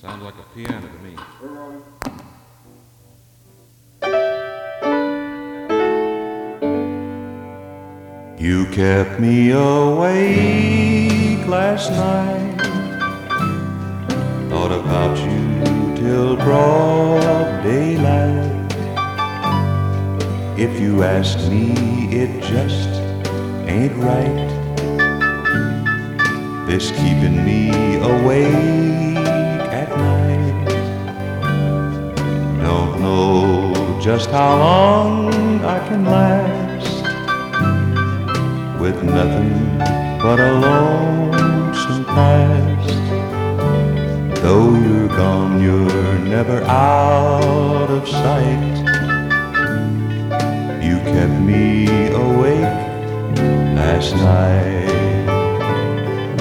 Sounds like a piano to me. You kept me awake last night, thought about you till broad daylight. If you ask me, it just ain't right, this keeping me awake at night. Don't know just how long I can last with nothing but a lonesome past. Though you're gone, you're never out of sight. You kept me awake last night.